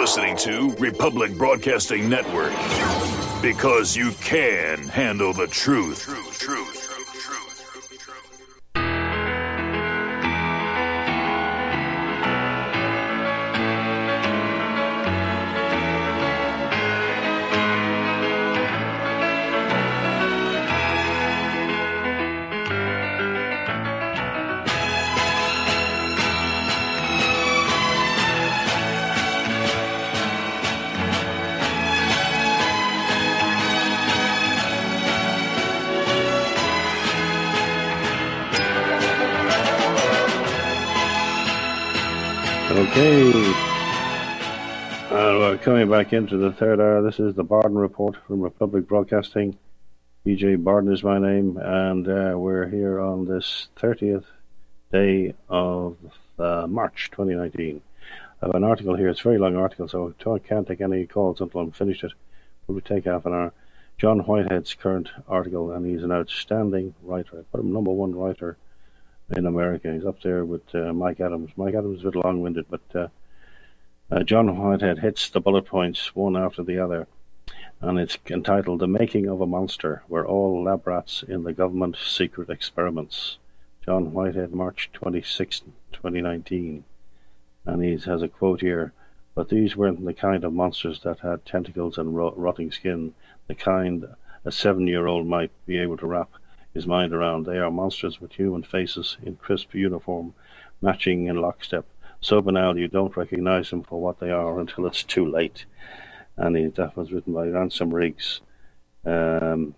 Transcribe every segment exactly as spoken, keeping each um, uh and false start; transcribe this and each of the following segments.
listening to Republic Broadcasting Network. Because you can handle the truth. Truth, truth. Okay, and we're coming back into the third hour. This is the Barden Report from Republic Broadcasting. B J Barden is my name, and uh, we're here on this thirtieth day of uh, March twenty nineteen. I have an article here. It's a very long article, so I can't take any calls until I'm finished it. It will take half an hour. John Whitehead's current article, and he's an outstanding writer. I put him number one writer in America. He's up there with uh, Mike Adams. Mike Adams is a bit long-winded, but uh, uh, John Whitehead hits the bullet points one after the other, and it's entitled "The Making of a Monster. We're all lab rats in the government secret experiments." John Whitehead, March twenty-sixth, twenty nineteen, and he has a quote here: "But these weren't the kind of monsters that had tentacles and rot- rotting skin, the kind a seven-year-old might be able to wrap his mind around. They are monsters with human faces in crisp uniform, matching in lockstep. So banal you don't recognize them for what they are until it's too late." And he, that was written by Ransom Riggs. Um,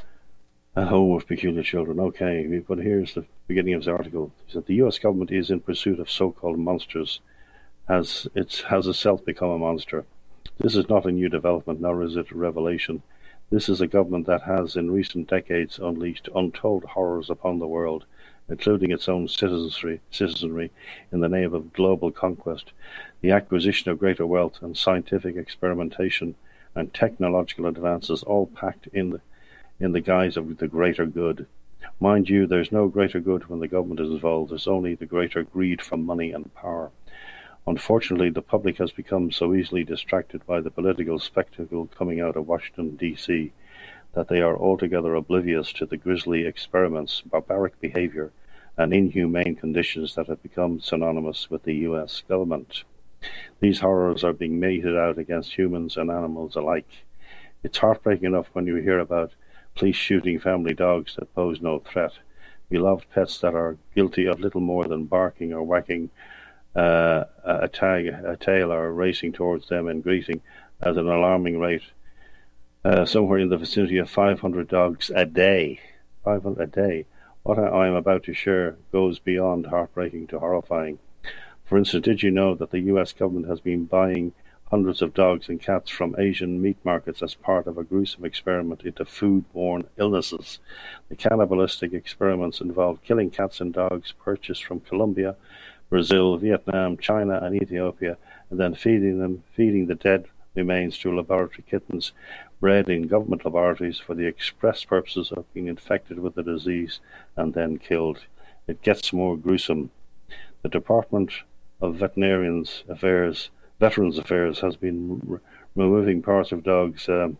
At Home with Peculiar Children. Okay, but here's the beginning of his article. He said, "The U S government is in pursuit of so-called monsters. Has, it's, has itself become a monster. This is not a new development, nor is it a revelation. This is a government that has, in recent decades, unleashed untold horrors upon the world, including its own citizenry, citizenry in the name of global conquest, the acquisition of greater wealth and scientific experimentation and technological advances, all packed in the, in the guise of the greater good. Mind you, there's no greater good when the government is involved. There's only the greater greed for money and power. Unfortunately, the public has become so easily distracted by the political spectacle coming out of Washington, D C, that they are altogether oblivious to the grisly experiments, barbaric behavior, and inhumane conditions that have become synonymous with the U S government. These horrors are being meted out against humans and animals alike. It's heartbreaking enough when you hear about police shooting family dogs that pose no threat, beloved pets that are guilty of little more than barking or whacking Uh, a tag, a tail, or racing towards them and greeting at an alarming rate. Uh, somewhere in the vicinity of five hundred dogs a day. five hundred a day. What I am about to share goes beyond heartbreaking to horrifying. For instance, did you know that the U S government has been buying hundreds of dogs and cats from Asian meat markets as part of a gruesome experiment into food-borne illnesses? The cannibalistic experiments involve killing cats and dogs purchased from Colombia, Brazil, Vietnam, China, and Ethiopia, and then feeding them, feeding the dead remains to laboratory kittens bred in government laboratories for the express purposes of being infected with the disease and then killed. It gets more gruesome. The Department of Veterinarians Affairs, Veterans Affairs, has been re- removing parts of dogs' um,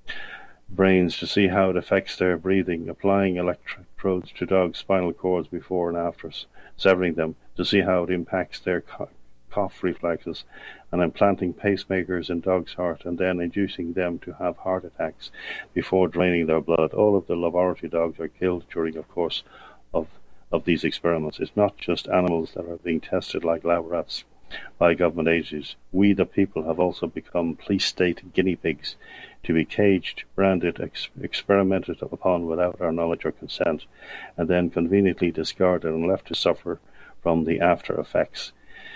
brains to see how it affects their breathing, applying electrodes to dogs' spinal cords before and after severing them to see how it impacts their co- cough reflexes, and implanting pacemakers in dogs' heart and then inducing them to have heart attacks before draining their blood. All of the laboratory dogs are killed during, of course, of, of these experiments. It's not just animals that are being tested like lab rats by government agencies. We, the people, have also become police state guinea pigs to be caged, branded, ex- experimented upon without our knowledge or consent, and then conveniently discarded and left to suffer from the after effects.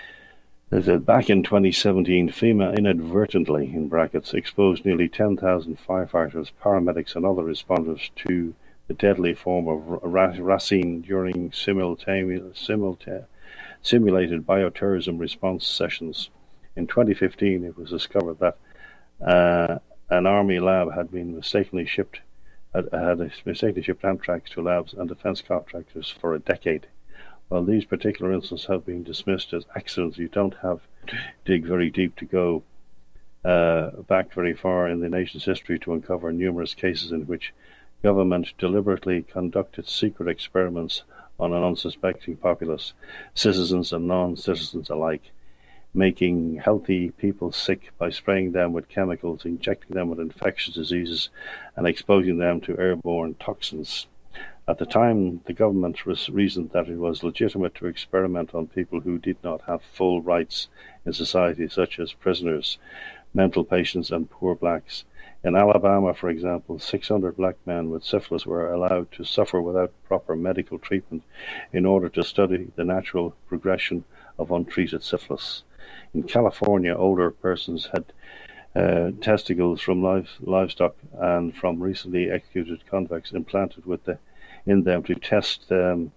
Back in twenty seventeen, FEMA inadvertently, in brackets, exposed nearly ten thousand firefighters, paramedics, and other responders to the deadly form of ra- racine during simultane- simulta- simulated bioterrorism response sessions. In twenty fifteen, it was discovered that uh, an army lab had been mistakenly shipped had, had mistakenly shipped anthrax to labs and defense contractors for a decade. While these particular incidents have been dismissed as accidents, you don't have to dig very deep to go uh, back very far in the nation's history to uncover numerous cases in which government deliberately conducted secret experiments on an unsuspecting populace, citizens and non-citizens alike, making healthy people sick by spraying them with chemicals, injecting them with infectious diseases, and exposing them to airborne toxins. At the time, the government reasoned that it was legitimate to experiment on people who did not have full rights in society, such as prisoners, mental patients, and poor blacks. In Alabama, for example, six hundred black men with syphilis were allowed to suffer without proper medical treatment in order to study the natural progression of untreated syphilis. In California, older persons had uh, testicles from live, livestock and from recently executed convicts implanted with the, in them to test um,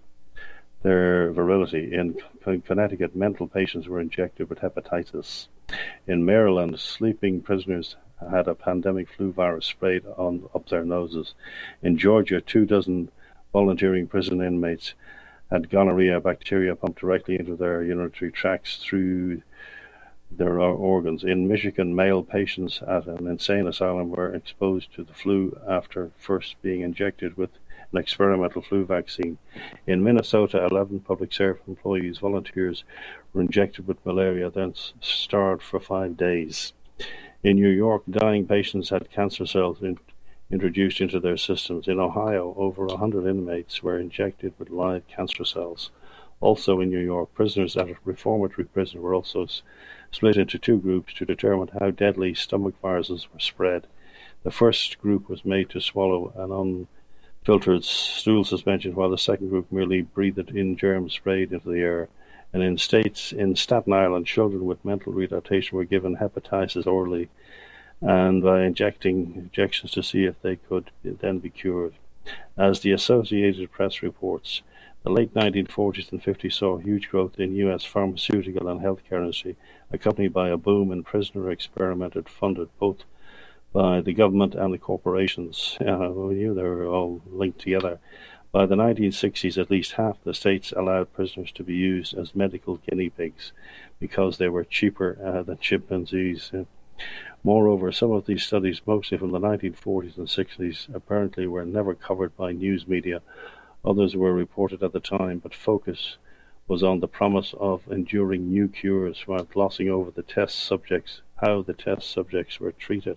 their virility. In Connecticut, mental patients were injected with hepatitis. In Maryland, sleeping prisoners had a pandemic flu virus sprayed on up their noses. In Georgia, two dozen volunteering prison inmates had gonorrhea bacteria pumped directly into their urinary tracts through their organs. In Michigan, male patients at an insane asylum were exposed to the flu after first being injected with an experimental flu vaccine. In Minnesota, eleven public service employees, volunteers, were injected with malaria, then starved for five days. In New York, dying patients had cancer cells in, introduced into their systems. In Ohio, over one hundred inmates were injected with live cancer cells. Also in New York, prisoners at a reformatory prison were also s- split into two groups to determine how deadly stomach viruses were spread. The first group was made to swallow an unfiltered stool suspension, while the second group merely breathed in germs sprayed into the air. And in states in Staten Island, children with mental retardation were given hepatitis orally, and by injecting injections to see if they could then be cured. As the Associated Press reports, the late nineteen forties and fifties saw huge growth in U S pharmaceutical and healthcare industry, accompanied by a boom in prisoner experiment funded both by the government and the corporations. Uh, we knew they were all linked together. By the nineteen sixties, at least half the states allowed prisoners to be used as medical guinea pigs because they were cheaper uh, than chimpanzees. Uh, moreover, some of these studies, mostly from the nineteen forties and sixties, apparently were never covered by news media. Others were reported at the time, but focus was on the promise of enduring new cures while glossing over the test subjects, how the test subjects were treated.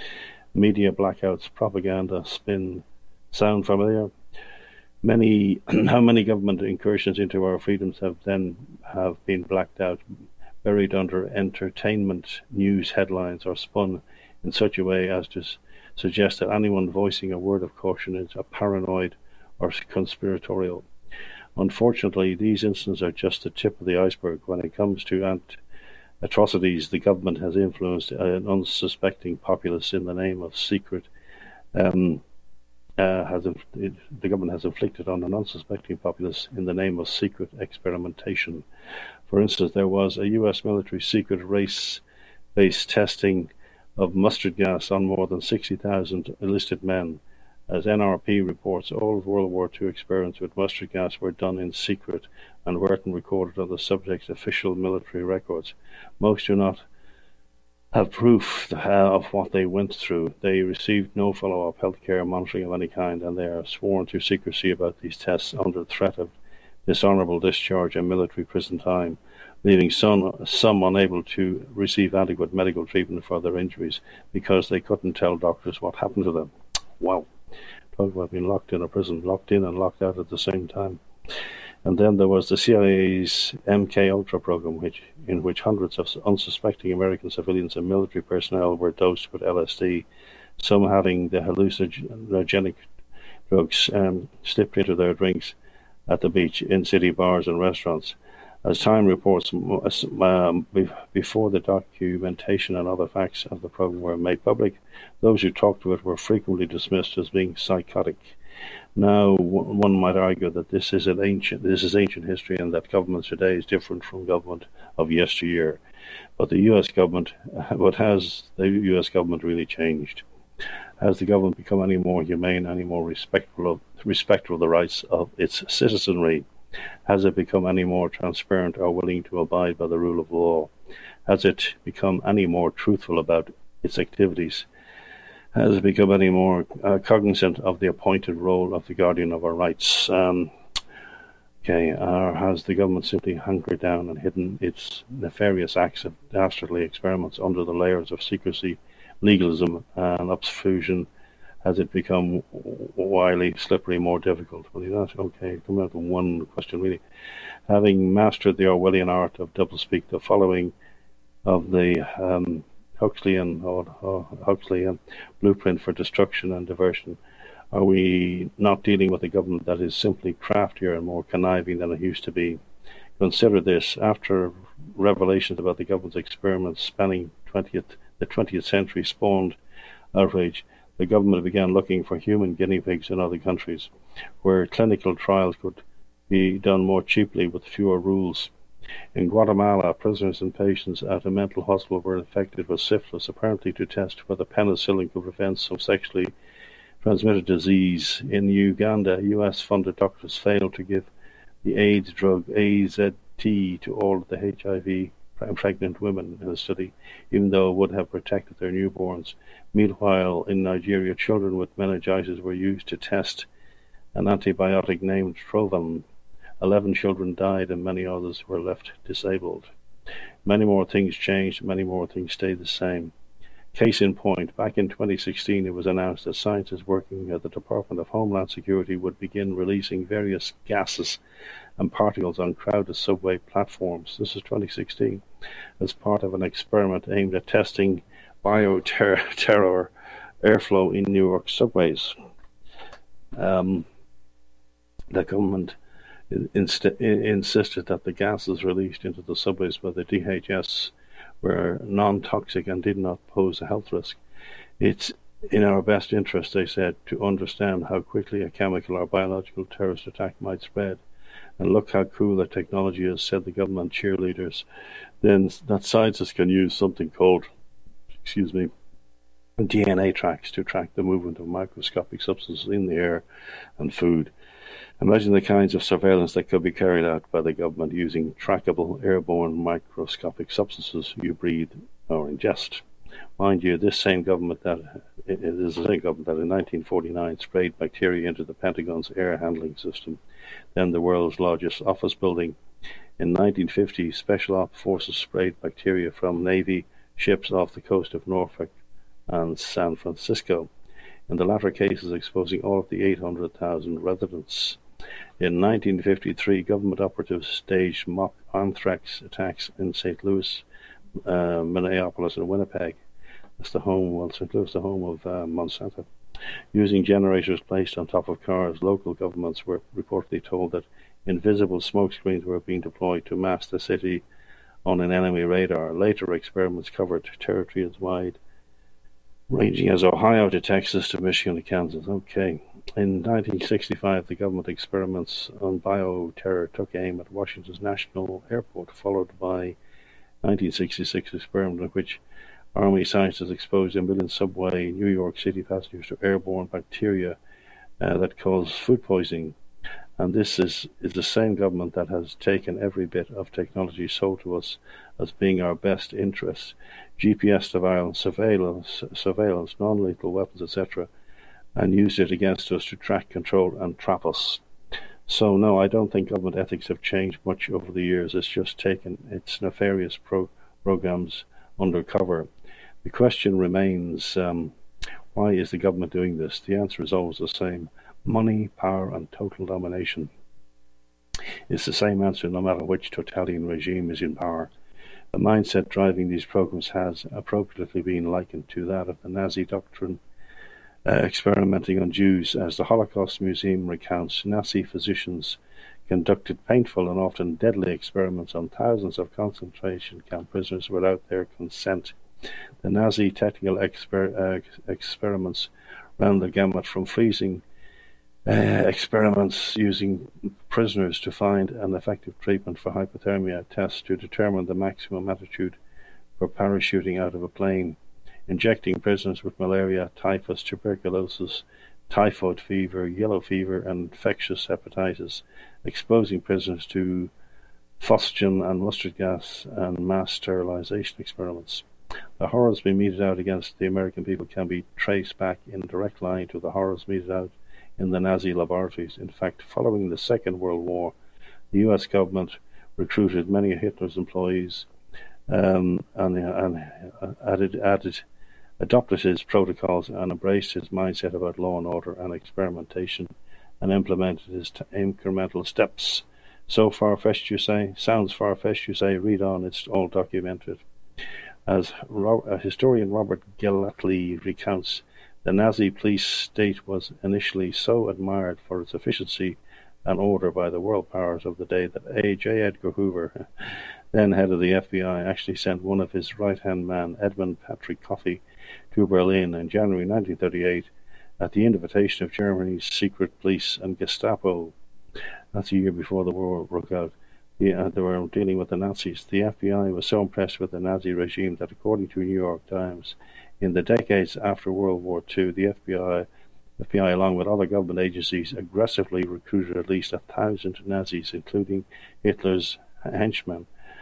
Media blackouts, propaganda, spin. Sound familiar? Many, how many government incursions into our freedoms have then have been blacked out, buried under entertainment news headlines, or spun in such a way as to s- suggest that anyone voicing a word of caution is a paranoid or conspiratorial. Unfortunately, these instances are just the tip of the iceberg. When it comes to ant- atrocities, the government has influenced an unsuspecting populace in the name of secret um, Uh, has it, the government has inflicted on an unsuspecting populace in the name of secret experimentation. For instance, there was a U S military secret race-based testing of mustard gas on more than sixty thousand enlisted men. As N R P reports, all of World War Two experiments with mustard gas were done in secret and weren't recorded on the subject's official military records. Most do not have proof of what they went through. They received no follow-up healthcare monitoring of any kind, and they are sworn to secrecy about these tests under threat of dishonorable discharge and military prison time, leaving some, some unable to receive adequate medical treatment for their injuries because they couldn't tell doctors what happened to them. Wow. Talk about being locked in a prison, locked in and locked out at the same time. And then there was the C I A's M K Ultra program, which in which hundreds of unsuspecting American civilians and military personnel were dosed with L S D, some having the hallucinogenic drugs um, slipped into their drinks at the beach, in city bars and restaurants. As Time reports, um, before the documentation and other facts of the program were made public, those who talked to it were frequently dismissed as being psychotic. Now, one might argue that this is an ancient, this is ancient history, and that government today is different from government of yesteryear. But the U S government, but has the U S government really changed? Has the government become any more humane, any more respectful of, respectful of the rights of its citizenry? Has it become any more transparent or willing to abide by the rule of law? Has it become any more truthful about its activities, has become any more uh, cognizant of the appointed role of the guardian of our rights. Um, okay, or has the government simply hunkered down and hidden its nefarious acts of dastardly experiments under the layers of secrecy, legalism, and obfuscation? Has it become wily, slippery, more difficult? Well, that's okay. Come out to one question, really. Having mastered the Orwellian art of doublespeak, the following of the um, Huxleyan or, or Huxleyan blueprint for destruction and diversion, are we not dealing with a government that is simply craftier and more conniving than it used to be? Consider this: after revelations about the government's experiments spanning twentieth, the twentieth century spawned outrage, the government began looking for human guinea pigs in other countries, where clinical trials could be done more cheaply with fewer rules. In Guatemala, prisoners and patients at a mental hospital were infected with syphilis, apparently to test whether penicillin could prevent some sexually transmitted disease. In Uganda, U S-funded doctors failed to give the AIDS drug A Z T to all of the H I V pregnant women in the study, even though it would have protected their newborns. Meanwhile, in Nigeria, children with meningitis were used to test an antibiotic named Trovan. Eleven children died and many others were left disabled. Many more things changed, many more things stayed the same. Case in point, back in twenty sixteen it was announced that scientists working at the Department of Homeland Security would begin releasing various gases and particles on crowded subway platforms. This is twenty sixteen, as part of an experiment aimed at testing bioterror airflow in New York subways. Um, the government Inst- insisted that the gases released into the subways by the D H S were non-toxic and did not pose a health risk. It's in our best interest, they said, to understand how quickly a chemical or biological terrorist attack might spread. And look how cool the technology is, said the government cheerleaders. Then that scientists can use something called, excuse me, D N A tracks to track the movement of microscopic substances in the air and food. Imagine the kinds of surveillance that could be carried out by the government using trackable airborne microscopic substances you breathe or ingest. Mind you, this same government that it is the same government that in nineteen forty-nine sprayed bacteria into the Pentagon's air handling system, then the world's largest office building. In nineteen fifty, Special Ops forces sprayed bacteria from Navy ships off the coast of Norfolk and San Francisco, in the latter cases exposing all of the eight hundred thousand residents. In nineteen fifty-three, government operatives staged mock anthrax attacks in Saint Louis, uh, Minneapolis, and Winnipeg. That's the home, well, Saint Louis, the home of uh, Monsanto. Using generators placed on top of cars, local governments were reportedly told that invisible smoke screens were being deployed to mask the city on an enemy radar. Later experiments covered territory as wide, ranging as Ohio to Texas to Michigan to Kansas. Okay. In nineteen sixty-five, the government experiments on bioterror took aim at Washington's National Airport, followed by nineteen sixty-six experiment in which Army scientists exposed a million subway New York City passengers to airborne bacteria uh, that cause food poisoning. And this is, is the same government that has taken every bit of technology sold to us as being our best interest. G P S surveillance, surveillance, surveillance non-lethal weapons, et cetera, and used it against us to track, control, and trap us. So no, I don't think government ethics have changed much over the years. It's just taken its nefarious pro- programs under cover. The question remains, um, why is the government doing this? The answer is always the same: money, power, and total domination. It's the same answer no matter which totalitarian regime is in power. The mindset driving these programs has appropriately been likened to that of the Nazi doctrine uh, experimenting on Jews. As the Holocaust Museum recounts, Nazi physicians conducted painful and often deadly experiments on thousands of concentration camp prisoners without their consent. The Nazi technical exper- uh, experiments ran the gamut from freezing Uh, experiments using prisoners to find an effective treatment for hypothermia, tests to determine the maximum altitude for parachuting out of a plane, injecting prisoners with malaria, typhus, tuberculosis, typhoid fever, yellow fever, and infectious hepatitis, exposing prisoners to phosgen and mustard gas, and mass sterilization experiments. The horrors being meted out against the American people can be traced back in direct line to the horrors meted out in the Nazi laboratories. In fact, following the Second World War, the U S government recruited many of Hitler's employees um, and, and added, added, adopted his protocols and embraced his mindset about law and order and experimentation, and implemented his t- incremental steps. So far-fetched, you say? Sounds far-fetched, you say? Read on, it's all documented. As Ro- uh, historian Robert Gellatley recounts, the Nazi police state was initially so admired for its efficiency and order by the world powers of the day that A. J. Edgar Hoover, then head of the F B I, actually sent one of his right-hand man, Edmund Patrick Coffey, to Berlin in January nineteen thirty-eight at the invitation of Germany's secret police and Gestapo. That's a year before the war broke out. The, uh, they were dealing with the Nazis. The F B I was so impressed with the Nazi regime that, according to New York Times, in the decades after World War Two, the F B I F B I, along with other government agencies, aggressively recruited at least a thousand Nazis, including Hitler's henchmen.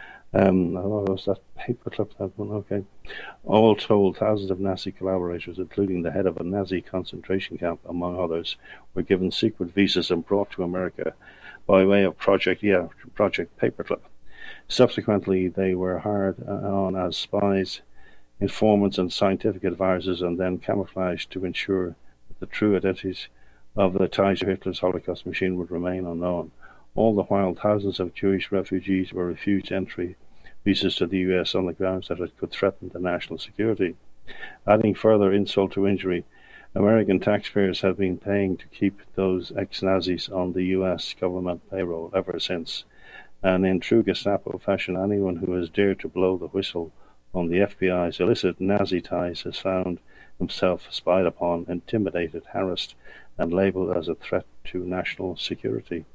Um, oh, was that paperclip, that one? Okay. All told, thousands of Nazi collaborators, including the head of a Nazi concentration camp, among others, were given secret visas and brought to America by way of Project, yeah, Project Paperclip. Subsequently, they were hired on as spies, informants, and scientific advisors, and then camouflaged to ensure the true identities of the ties to Hitler's Holocaust machine would remain unknown. All the while, thousands of Jewish refugees were refused entry visas to the U S on the grounds that it could threaten the national security. Adding further insult to injury, American taxpayers have been paying to keep those ex-Nazis on the U S government payroll ever since. And in true Gestapo fashion, anyone who has dared to blow the whistle on the F B I's illicit Nazi ties has found himself spied upon, intimidated, harassed, and labelled as a threat to national security.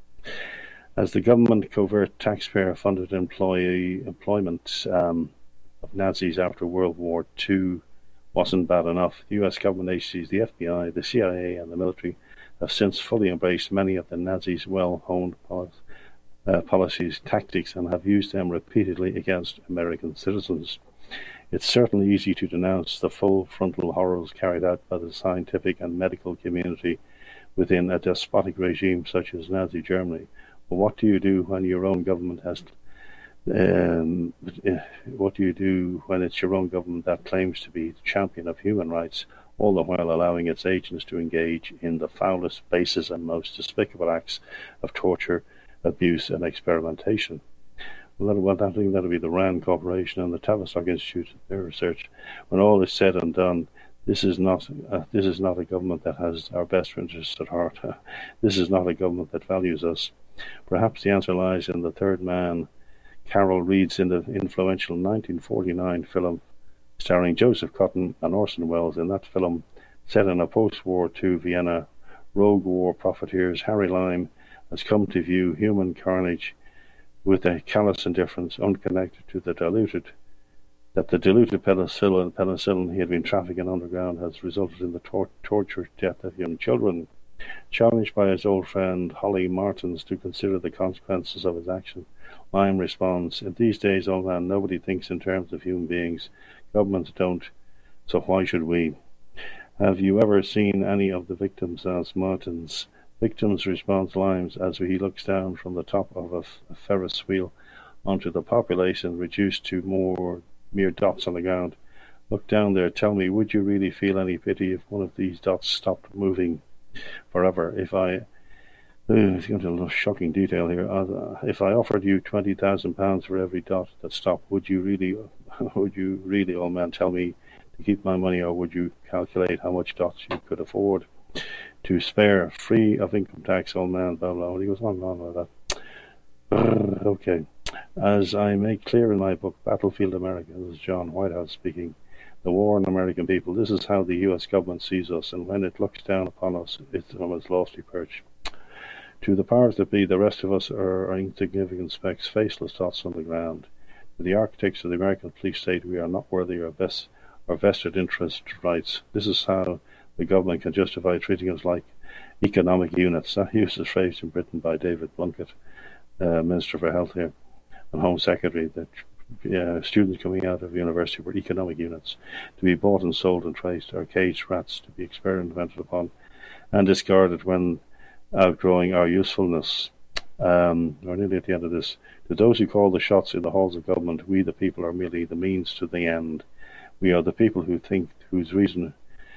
As the government covert taxpayer-funded employee employment um, of Nazis after World War Two wasn't bad enough, the U S government agencies, the F B I, the C I A, and the military have since fully embraced many of the Nazis' well-honed pol- uh, policies, tactics, and have used them repeatedly against American citizens. It's certainly easy to denounce the full frontal horrors carried out by the scientific and medical community within a despotic regime such as Nazi Germany. But what do you do when your own government has um, what do you do when it's your own government that claims to be the champion of human rights, all the while allowing its agents to engage in the foulest, basest, and most despicable acts of torture, abuse, and experimentation? Well, that will that'll be the RAND Corporation and the Tavistock Institute, their research. When all is said and done, this is not uh, this is not a government that has our best interests at heart. This is not a government that values us. Perhaps the answer lies in the third man Carol reads in the influential nineteen forty-nine film starring Joseph Cotton and Orson Welles. In that film, set in a post-War Two Vienna, rogue war profiteers Harry Lime has come to view human carnage with a callous indifference, unconnected to the diluted, that the diluted penicillin, penicillin he had been trafficking underground has resulted in the tor- tortured death of young children. Challenged by his old friend Holly Martins to consider the consequences of his action, Lime responds, "In these days, old man, nobody thinks in terms of human beings. Governments don't, so why should we?" Have you ever seen any of the victims? Asks Martins. Victims, responds Limes, as he looks down from the top of a, a Ferris wheel onto the population reduced to more mere dots on the ground. Look down there. Tell me, would you really feel any pity if one of these dots stopped moving forever? If I, uh, it's going to a little shocking detail here. Uh, if I offered you twenty thousand pounds for every dot that stopped, would you really, would you really, old man, tell me to keep my money, or would you calculate how much dots you could afford to spare, free of income tax, old man, blah, blah, blah. He goes on and on like that. Okay. As I make clear in my book, Battlefield America, this is John Whitehouse speaking, The War on American People, this is how the U S government sees us, and when it looks down upon us, it's from its lofty perch. To the powers that be, the rest of us are insignificant specks, faceless dots on the ground. To the architects of the American police state, we are not worthy of vest, or vested interest rights. This is how the government can justify treating us like economic units. That used as phrase in Britain by David Plunkett, uh, Minister for Health here, and Home Secretary, that uh, students coming out of university were economic units, to be bought and sold and traced, or caged rats to be experimented upon and discarded when outgrowing our usefulness. Um, we're nearly at the end of this. To those who call the shots in the halls of government, we the people are merely the means to the end. We are the people who think, whose reason,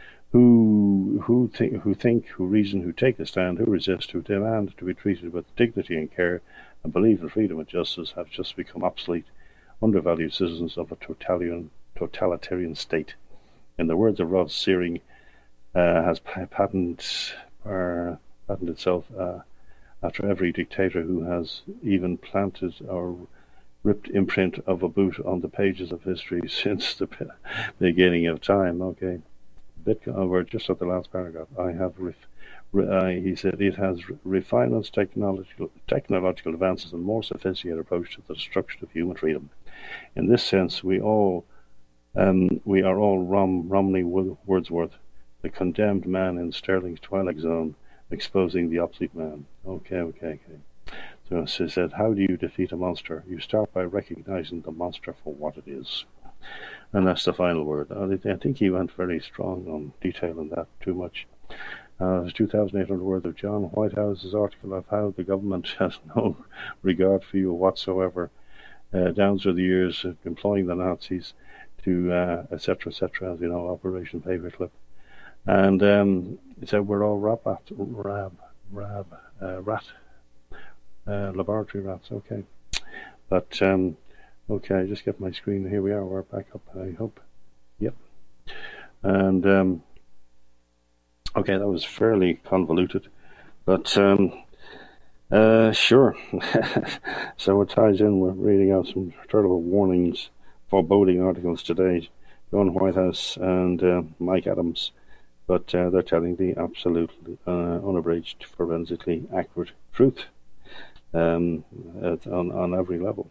who who think, who think, who reason, who take a stand, who resist, who demand to be treated with dignity and care, and believe in freedom and justice, have just become obsolete, undervalued citizens of a totalitarian totalitarian state. In the words of Rod Searing, uh, has patented, uh, patented itself. Uh, After every dictator who has even planted or ripped imprint of a boot on the pages of history since the beginning of time. Okay, Bitcoin. Oh, we're just at the last paragraph. I have, ref, uh, he said, it has refinements, technological technological advances, and more sophisticated approach to the destruction of human freedom. In this sense, we all, um, we are all Rom, Romney Wordsworth, the condemned man in Sterling's Twilight Zone, exposing the obsolete man. Okay, okay, okay. So she said, how do you defeat a monster? You start by recognizing the monster for what it is. And that's the final word. I think he went very strong on detailing that too much. Uh, two thousand eight hundred words of John Whitehouse's article of how the government has no regard for you whatsoever, uh, down through the years, uh, employing the Nazis to, uh, et cetera, et cetera, as you know, Operation Paperclip. And um, he said we're all rab, rab, rab, uh, rat, uh, laboratory rats. Okay, but um, okay, just get my screen. Here we are. We're back up. I hope. Yep. And um, okay, that was fairly convoluted, but um, uh, sure. So it ties in. We're reading out some terrible warnings, foreboding articles today. John Whitehouse and uh, Mike Adams. But uh, they're telling the absolutely uh, unabridged, forensically accurate truth um, at, on on every level.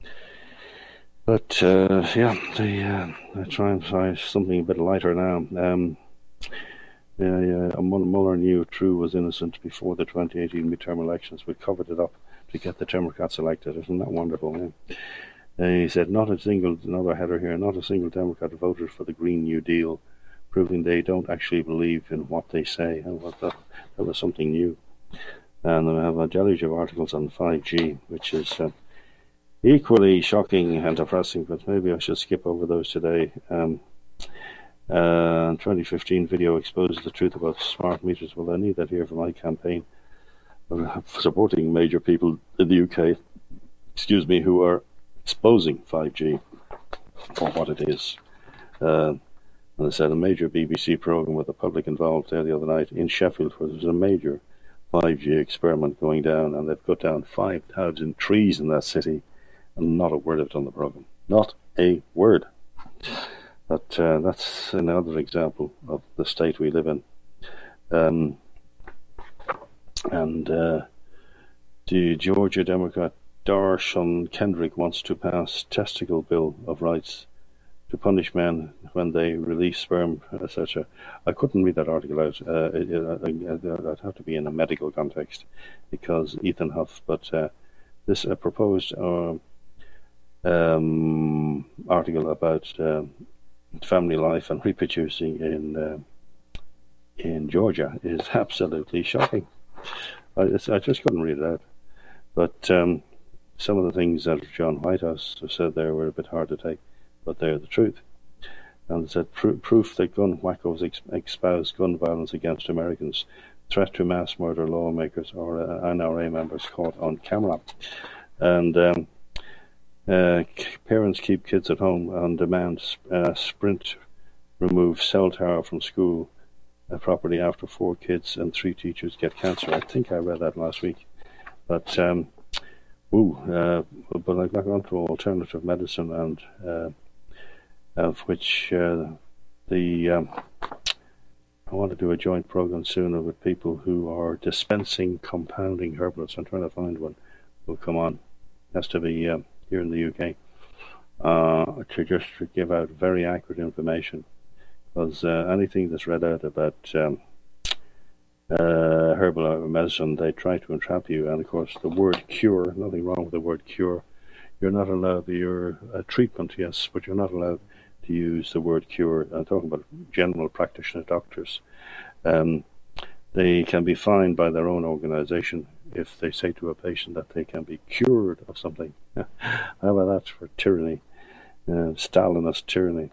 But uh, yeah, they uh, I try and find something a bit lighter now. Um, yeah, yeah, Mueller knew True was innocent before the twenty eighteen midterm elections. We covered it up to get the Democrats elected. Isn't that wonderful? Yeah? Uh, he said, not a single, another header here, not a single Democrat voted for the Green New Deal, proving they don't actually believe in what they say. And what that, that was something new. And I have a deluge of articles on five G, which is uh, equally shocking and depressing, but maybe I should skip over those today. Um, uh, twenty fifteen video exposes the truth about smart meters. Well, I need that here for my campaign of supporting major people in the U K, excuse me, who are exposing five G for what it is. Uh, And I said a major B B C programme with the public involved there the other night in Sheffield, where there's a major five G experiment going down, and they've cut down five thousand trees in that city, and not a word of it on the programme. Not a word. But uh, that's another example of the state we live in. Um, and uh, the Georgia Democrat Darshan Kendrick wants to pass testicle bill of rights to punish men when they release sperm, et cetera. I couldn't read that article out. Uh, it, it, I'd have to be in a medical context because Ethan Huff. But uh, this uh, proposed uh, um, article about uh, family life and reproducing in uh, in Georgia is absolutely shocking. I, I just couldn't read it out. But um, some of the things that John Whitehouse said there were a bit hard to take. But they're the truth. And it said pr- proof that gun wackos ex- espouse gun violence against Americans, threat to mass murder lawmakers or uh, N R A members caught on camera. And um, uh, parents keep kids at home on demand. Uh, Sprint remove cell tower from school uh, property after four kids and three teachers get cancer. I think I read that last week. But um, ooh, uh, but I've gone to alternative medicine and uh, of which uh, the um, I want to do a joint program soon with people who are dispensing compounding herbalists. I'm trying to find one who'll come on. It has to be uh, here in the U K uh, to just to give out very accurate information, because uh, anything that's read out about um, uh, herbal medicine, they try to entrap you. And of course, the word cure, nothing wrong with the word cure. you're not allowed your uh, treatment, yes, but you're not allowed to use the word cure. I'm talking about general practitioner doctors. Um, they can be fined by their own organisation if they say to a patient that they can be cured of something. How about that for tyranny? Uh, Stalinist tyranny.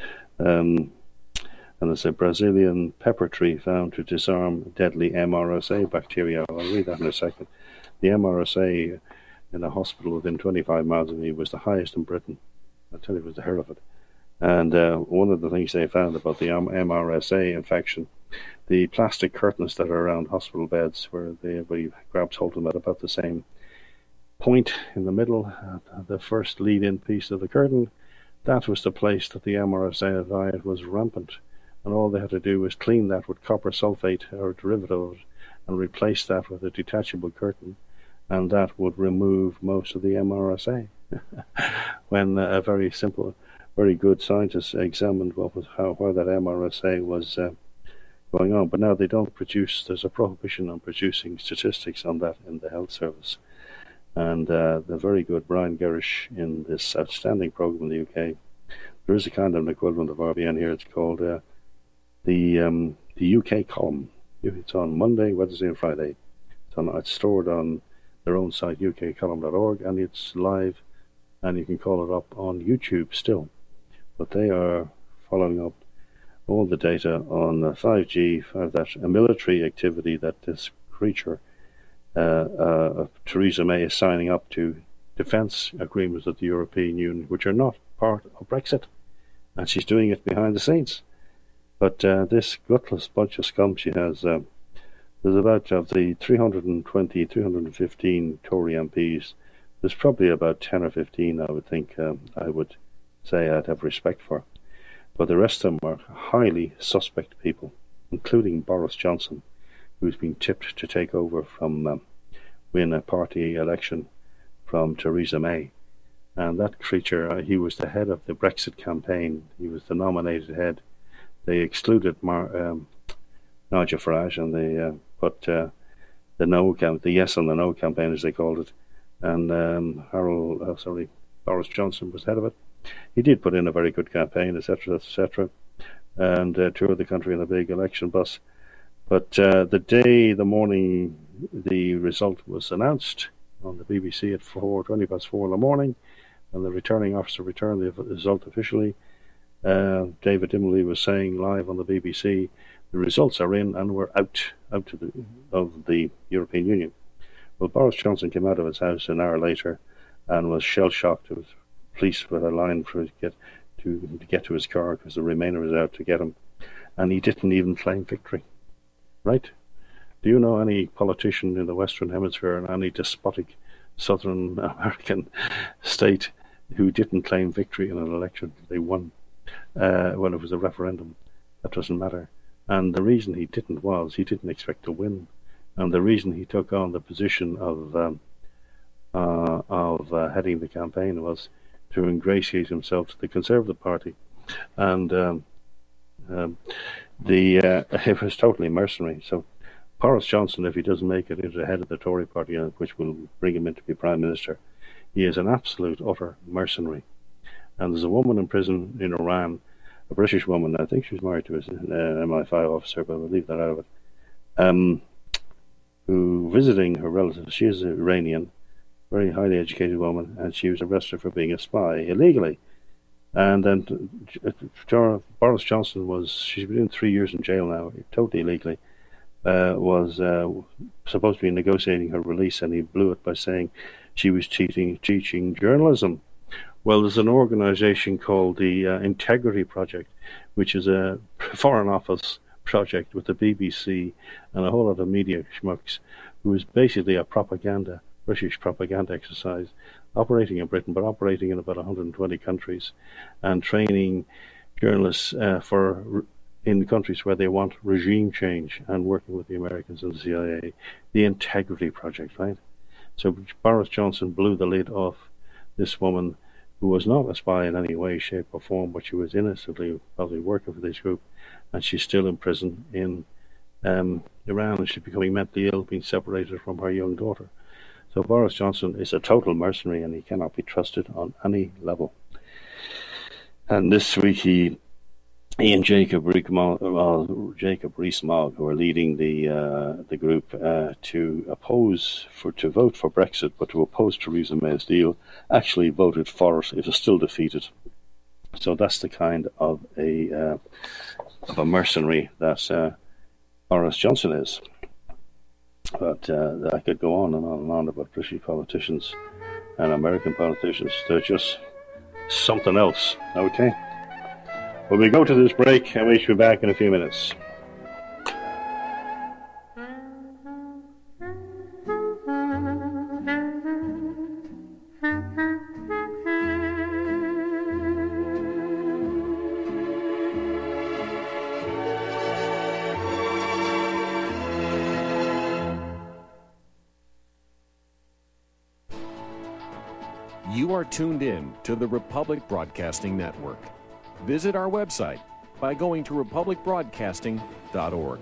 Um, and there's a Brazilian pepper tree found to disarm deadly M R S A bacteria. I'll read that in a second. The M R S A in a hospital within twenty-five miles of me was the highest in Britain. I'll tell you, it was the hell of it. And uh, one of the things they found about the M R S A infection, the plastic curtains that are around hospital beds, where they where you grabs hold of them at about the same point in the middle, uh, the first lead-in piece of the curtain, that was the place that the M R S A diet was rampant. And all they had to do was clean that with copper sulfate or a derivative of it and replace that with a detachable curtain, and that would remove most of the M R S A. When uh, a very simple, very good scientist examined what was how why that M R S A was uh, going on. But now they don't produce, there's a prohibition on producing statistics on that in the health service. And uh, the very good Brian Gerrish in this outstanding program in the U K, there is a kind of an equivalent of R B N here. It's called uh, the um, the U K column. It's on Monday, Wednesday and Friday. It's, on, it's stored on their own site, U K column dot org, and it's live, and you can call it up on YouTube still. But they are following up all the data on uh, five G, uh, that a military activity that this creature, uh, uh, Theresa May, is signing up to defence agreements with the European Union, which are not part of Brexit. And she's doing it behind the scenes. But uh, this gutless bunch of scum she has, uh, there's about, of the three hundred twenty, three hundred fifteen Tory M Ps, there's probably about ten or fifteen, I would think, um, I would say I'd have respect for. But the rest of them are highly suspect people, including Boris Johnson, who's been tipped to take over from, um, win a party election from Theresa May. And that creature, uh, he was the head of the Brexit campaign. He was the nominated head. They excluded Mar- um, Nigel Farage, and they uh, put uh, the no cam- the yes and the no campaign, as they called it. And um, Harold, uh, sorry, Boris Johnson was head of it. He did put in a very good campaign, et cetera, et cetera, and uh, toured the country in a big election bus. But uh, the day, the morning, the result was announced on the B B C at four twenty past four in the morning, and the returning officer returned the result officially. Uh, David Dimbley was saying live on the B B C, the results are in and we're out out to the, of the European Union. Well, Boris Johnson came out of his house an hour later and was shell-shocked. It was police with a line for to get to, to get to his car because the Remainer was out to get him, and he didn't even claim victory. Right? Do you know any politician in the Western Hemisphere in any despotic Southern American state who didn't claim victory in an election? They won. Uh, when it was a referendum, that doesn't matter. And the reason he didn't was he didn't expect to win, and the reason he took on the position of um, uh, of uh, heading the campaign was to ingratiate himself to the Conservative Party, and um, um, the uh, it was totally mercenary. So Boris Johnson, if he doesn't make it into the head of the Tory Party, which will bring him in to be Prime Minister, he is an absolute utter mercenary. And there's a woman in prison in Iran, a British woman, I think she was married to an uh, M I five officer, but we'll leave that out of it, um, who, visiting her relatives, she is an Iranian, very highly educated woman, and she was arrested for being a spy illegally. And then uh, Boris Johnson was, she's been in three years in jail now, totally illegally, uh, was uh, supposed to be negotiating her release, and he blew it by saying she was teaching, teaching journalism. Well, there's an organisation called the uh, Integrity Project, which is a Foreign Office project with the B B C and a whole lot of media schmucks, who is basically a propaganda, British propaganda exercise, operating in Britain, but operating in about one hundred twenty countries, and training journalists uh, for in countries where they want regime change, and working with the Americans and the C I A. The Integrity Project, right? So Boris Johnson blew the lid off this woman, who was not a spy in any way, shape or form, but she was innocently probably working for this group, and she's still in prison in um, Iran, and she's becoming mentally ill, being separated from her young daughter. So Boris Johnson is a total mercenary and he cannot be trusted on any level. And this week he, he and Jacob Rees-Mogg, Jacob Rees-Mogg, who are leading the uh, the group uh, to oppose for to vote for Brexit, but to oppose Theresa May's deal, actually voted for it. It was still defeated. So that's the kind of a uh, of a mercenary that uh, Boris Johnson is. But uh, I could go on and on and on about British politicians and American politicians. They're just something else. Okay. Well, we go to this break and we should be back in a few minutes. You are tuned in to the Republic Broadcasting Network. Visit our website by going to republic broadcasting dot org.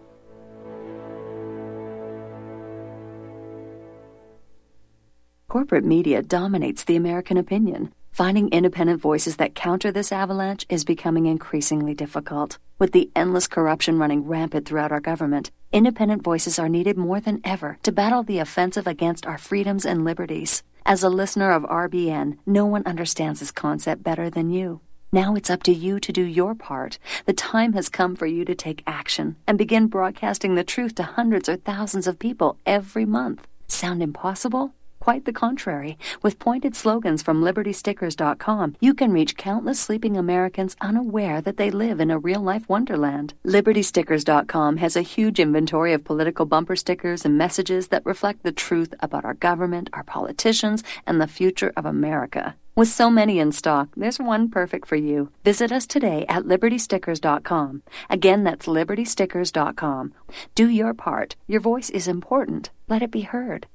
Corporate media dominates the American opinion. Finding independent voices that counter this avalanche is becoming increasingly difficult. With the endless corruption running rampant throughout our government, independent voices are needed more than ever to battle the offensive against our freedoms and liberties. As a listener of R B N, no one understands this concept better than you. Now it's up to you to do your part. The time has come for you to take action and begin broadcasting the truth to hundreds or thousands of people every month. Sound impossible? Quite the contrary. With pointed slogans from liberty stickers dot com, you can reach countless sleeping Americans unaware that they live in a real-life wonderland. liberty stickers dot com has a huge inventory of political bumper stickers and messages that reflect the truth about our government, our politicians, and the future of America. With so many in stock, there's one perfect for you. Visit us today at liberty stickers dot com. Again, that's liberty stickers dot com. Do your part. Your voice is important. Let it be heard.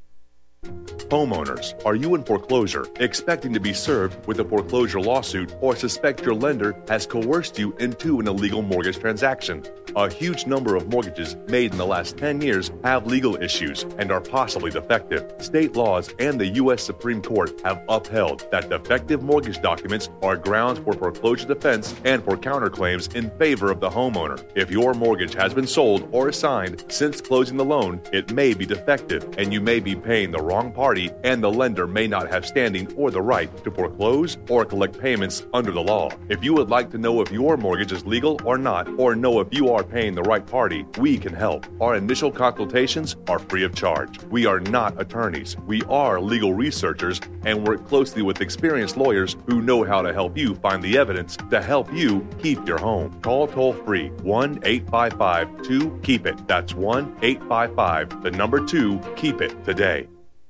Homeowners, are you in foreclosure, expecting to be served with a foreclosure lawsuit, or suspect your lender has coerced you into an illegal mortgage transaction? A huge number of mortgages made in the last ten years have legal issues and are possibly defective. State laws and the U S Supreme Court have upheld that defective mortgage documents are grounds for foreclosure defense and for counterclaims in favor of the homeowner. If your mortgage has been sold or assigned since closing the loan, it may be defective and you may be paying the wrong party, and the lender may not have standing or the right to foreclose or collect payments under the law. If you would like to know if your mortgage is legal or not, or know if you are paying the right party, we can help. Our initial consultations are free of charge. We are not attorneys. We are legal researchers and work closely with experienced lawyers who know how to help you find the evidence to help you keep your home. Call toll-free one eight five five two keep it. That's one eight five five, the number two, keep it today.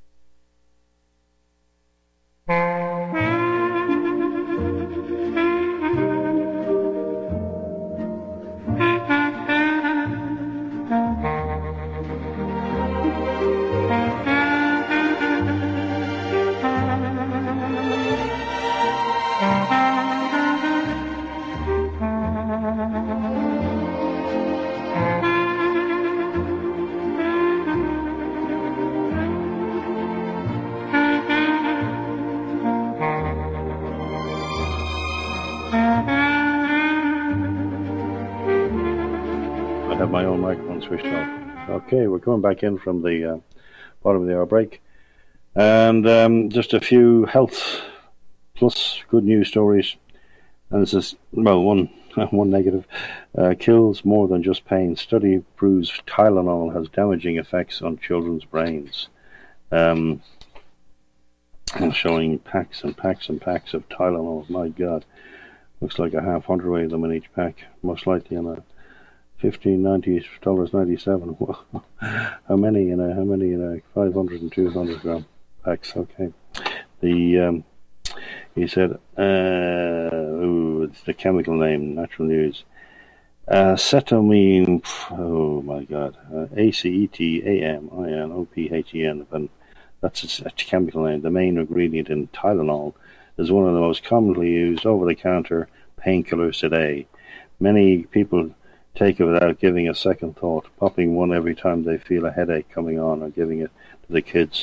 My own microphone switched off. Okay, we're coming back in from the uh, bottom of the hour break, and um, just a few health plus good news stories. And this is, well, one one negative. Uh, kills more than just pain. Study proves Tylenol has damaging effects on children's brains. Um, and showing packs and packs and packs of Tylenol. My God, looks like a half hundredweight of them in each pack, most likely on a fifteen ninety dollars ninety seven. How many in a how many in a five hundred and two hundred gram packs? Okay. The um, he said, uh, ooh, it's the chemical name. Natural News. Acetamine. Oh my God. Uh, A C E T A M I N O P H E N. And that's its a chemical name. The main ingredient in Tylenol is one of the most commonly used over-the-counter painkillers today. Many people take it without giving a second thought, popping one every time they feel a headache coming on, or giving it to the kids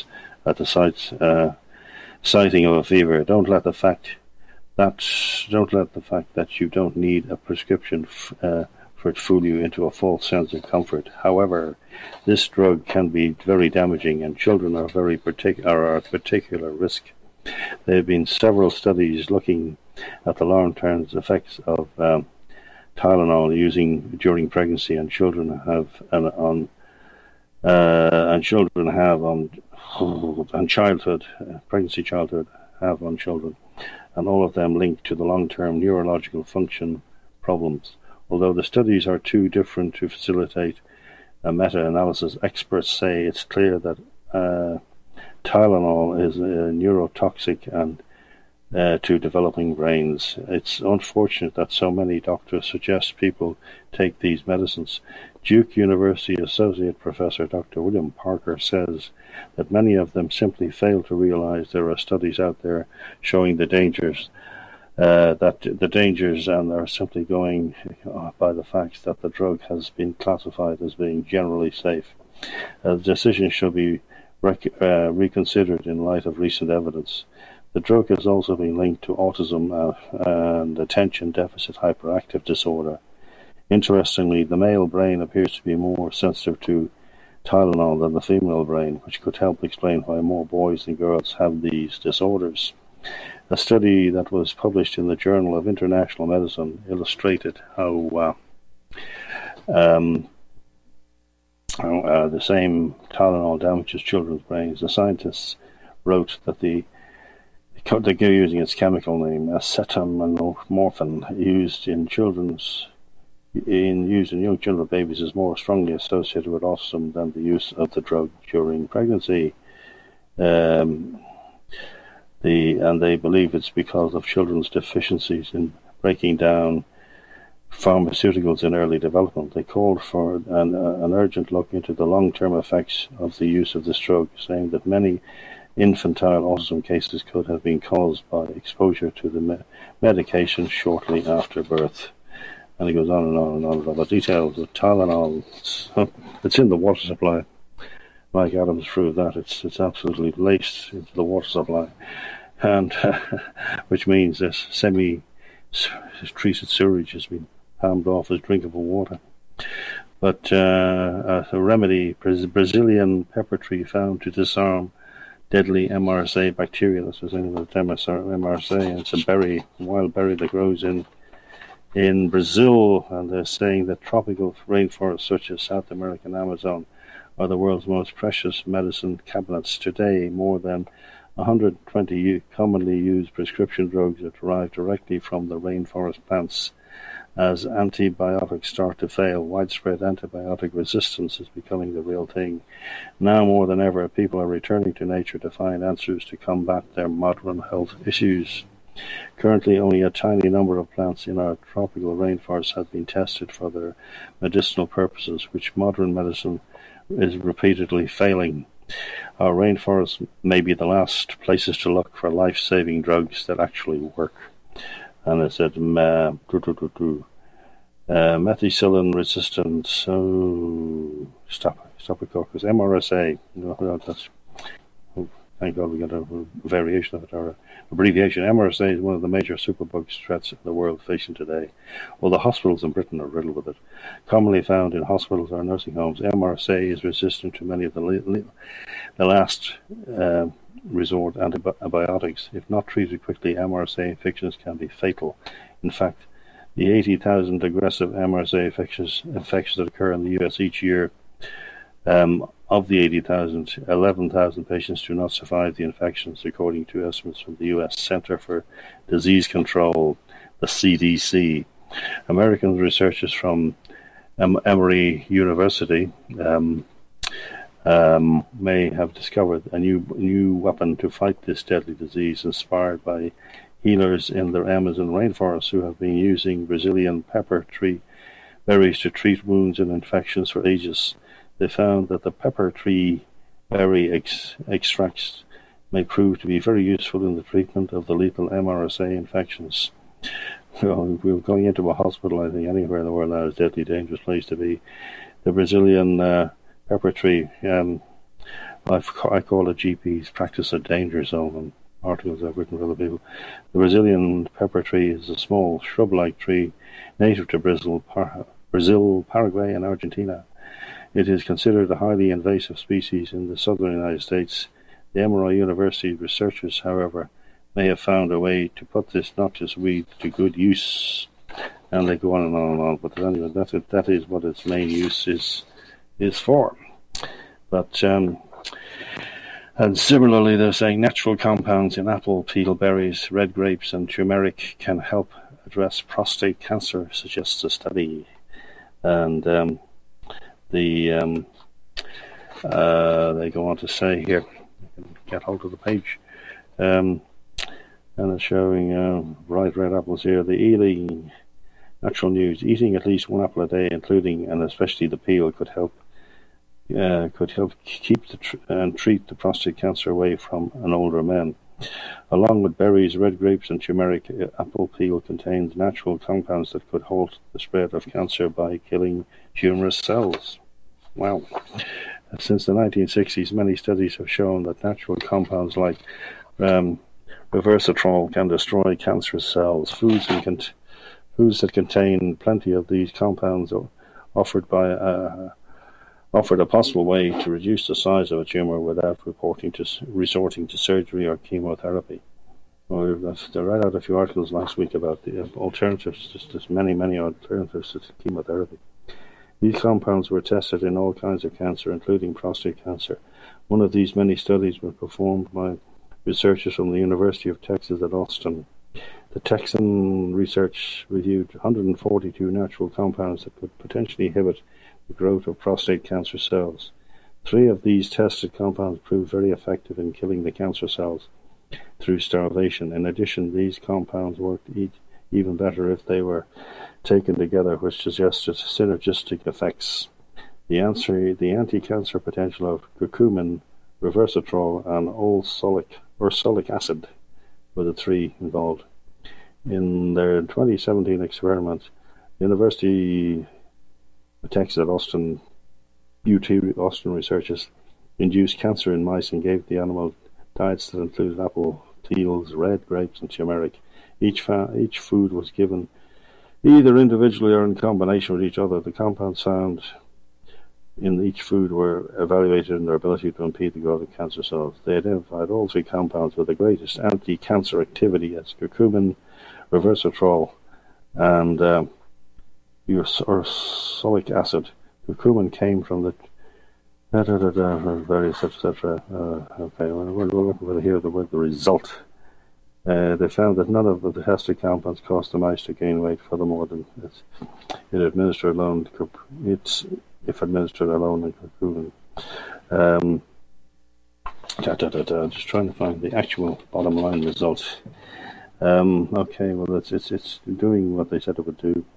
at the site, uh, sighting of a fever. Don't let the fact that don't let the fact that you don't need a prescription f- uh, for it fool you into a false sense of comfort. However, this drug can be very damaging, and children are very partic- are at particular risk. There have been several studies looking at the long-term effects of um, Tylenol using during pregnancy, and children have an, on uh, and children have on and childhood, uh, pregnancy, childhood have on children, and all of them linked to the long-term neurological function problems. Although the studies are too different to facilitate a meta-analysis, experts say it's clear that uh, Tylenol is uh, neurotoxic and uh, to developing brains. It's unfortunate that so many doctors suggest people take these medicines. Duke University Associate Professor Doctor William Parker says that many of them simply fail to realize there are studies out there showing the dangers Uh, that the dangers and are simply going uh, by the fact that the drug has been classified as being generally safe. Uh, the decision should be rec- uh, reconsidered in light of recent evidence. The drug has also been linked to autism uh, and attention deficit hyperactive disorder. Interestingly, the male brain appears to be more sensitive to Tylenol than the female brain, which could help explain why more boys than girls have these disorders. A study that was published in the Journal of International Medicine illustrated how, uh, um, how uh, the same Tylenol damages children's brains. The scientists wrote that the they're using its chemical name, acetaminophen, used in children's in used in young children, babies, is more strongly associated with autism than the use of the drug during pregnancy. Um, The, and they believe it's because of children's deficiencies in breaking down pharmaceuticals in early development. They called for an, uh, an urgent look into the long-term effects of the use of this drug, saying that many infantile autism cases could have been caused by exposure to the me- medication shortly after birth. And it goes on and on and on about the details of Tylenol. It's, it's in the water supply. Mike Adams proved that. It's it's absolutely laced into the water supply, and uh, which means that semi-treated sewage has been palmed off as drinkable water. But uh, a remedy, Brazilian pepper tree found to disarm deadly M R S A bacteria. That's what's in the M R S A. And it's a berry, a wild berry that grows in in Brazil, and they're saying that tropical rainforests such as South American Amazon are the world's most precious medicine cabinets. Today, more than one hundred twenty commonly used prescription drugs are derived directly from the rainforest plants. As antibiotics start to fail, widespread antibiotic resistance is becoming the real thing. Now more than ever, people are returning to nature to find answers to combat their modern health issues. Currently, only a tiny number of plants in our tropical rainforests have been tested for their medicinal purposes, which modern medicine is repeatedly failing. Our rainforests may be the last places to look for life-saving drugs that actually work. And it said, uh, uh, methicillin resistant, oh, stop, Staphylococcus, M R S A. No, that's, oh, thank God we got a variation of it, or abbreviation. M R S A is one of the major superbug threats the world facing today. Well, the hospitals in Britain are riddled with it. Commonly found in hospitals or nursing homes, M R S A is resistant to many of the, li- the last uh, resort antibiotics. If not treated quickly, M R S A infections can be fatal. In fact, the eighty thousand aggressive M R S A infections, infections that occur in the U S each year, um, of the eighty thousand, eleven thousand patients do not survive the infections, according to estimates from the U S Center for Disease Control, the C D C. American researchers from um, Emory University um, um, may have discovered a new new weapon to fight this deadly disease, inspired by healers in the Amazon rainforest who have been using Brazilian pepper tree berries to treat wounds and infections for ages. They found that the pepper tree berry ex- extracts may prove to be very useful in the treatment of the lethal M R S A infections. Well, we're going into a hospital, I think, anywhere in the world now is a deadly dangerous place to be. The Brazilian uh, pepper tree, um, I've, I call it G P's practice of danger zone, and articles I've written for other people. The Brazilian pepper tree is a small shrub-like tree native to Brazil, Par- Brazil, Paraguay, and Argentina. It is considered a highly invasive species in the southern United States. The Emory University researchers, however, may have found a way to put this noxious weed to good use. And they go on and on and on. But anyway, that's it, that is what its main use is is for. But um, and similarly, they're saying natural compounds in apple, peel, berries, red grapes, and turmeric can help address prostate cancer, suggests a study. And um, the um, uh, they go on to say here, I can get hold of the page, um, and it's showing uh, bright red apples here. The Ealing Natural News: eating at least one apple a day, including and especially the peel, could help uh, could help keep the tr- and treat the prostate cancer away from an older man. Along with berries, red grapes, and turmeric, apple peel contains natural compounds that could halt the spread of cancer by killing tumorous cells. Wow. Since the nineteen sixties, many studies have shown that natural compounds like um, resveratrol can destroy cancerous cells. Foods, and cont- foods that contain plenty of these compounds are offered by uh, offered a possible way to reduce the size of a tumor without reporting to resorting to surgery or chemotherapy. Well, I read out a few articles last week about the alternatives. Just there's many, many alternatives to chemotherapy. These compounds were tested in all kinds of cancer, including prostate cancer. One of these many studies was performed by researchers from the University of Texas at Austin. The Texan research reviewed one hundred forty-two natural compounds that could potentially inhibit the growth of prostate cancer cells. Three of these tested compounds proved very effective in killing the cancer cells through starvation. In addition, these compounds worked even better if they were taken together, which suggested synergistic effects. The answer, the anti-cancer potential of curcumin, resveratrol, and oxalic ursolic acid were the three involved. In their twenty seventeen experiment, the University of Texas at Austin, U T Austin researchers induced cancer in mice and gave the animal diets that included apple, peels, red grapes, and turmeric. Each, fa- each food was given either individually or in combination with each other. The compounds found in each food were evaluated in their ability to impede the growth of cancer cells. They identified all three compounds with the greatest anti-cancer activity as curcumin, resveratrol, and um, ursolic acid. Curcumin came from the da, da, da, da, various et cetera. Uh, okay, we're, we're looking for here the word the result. Uh, they found that none of the tested compounds caused the mice to gain weight. Furthermore, than it's, it administered alone. It's if administered alone in curcumin. Um, da, da, da, da, just trying to find the actual bottom line result. Um, okay, well, it's it's it's doing what they said it would do.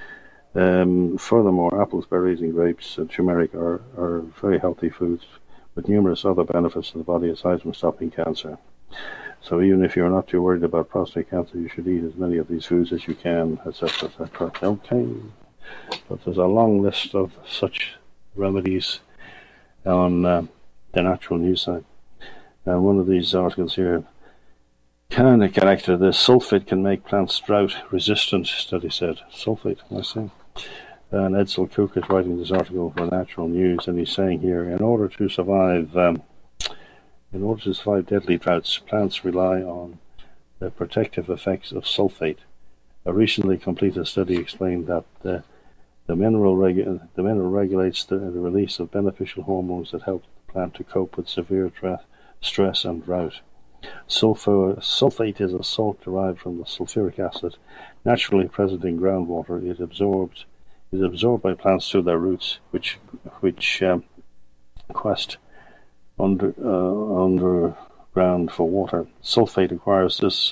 Um, furthermore, apples, berries, and grapes and turmeric are, are very healthy foods with numerous other benefits to the body aside from stopping cancer. So even if you're not too worried about prostate cancer, you should eat as many of these foods as you can, et cetera, et cetera. Okay, but there's a long list of such remedies on uh, the Natural News site. And one of these articles here kind of connected to this. Sulfate can make plants drought resistant, study said. Sulfate, I see. And Edsel Cook is writing this article for Natural News, and he's saying here, in order to survive, um, in order to survive deadly droughts, plants rely on the protective effects of sulfate. A recently completed study explained that the the mineral regu- the mineral regulates the, the release of beneficial hormones that help the plant to cope with severe tra- stress and drought. Sulfur, sulfate is a salt derived from the sulfuric acid, naturally present in groundwater. It absorbs is absorbed by plants through their roots, which which um, quest under uh, underground for water. Sulfate acquires this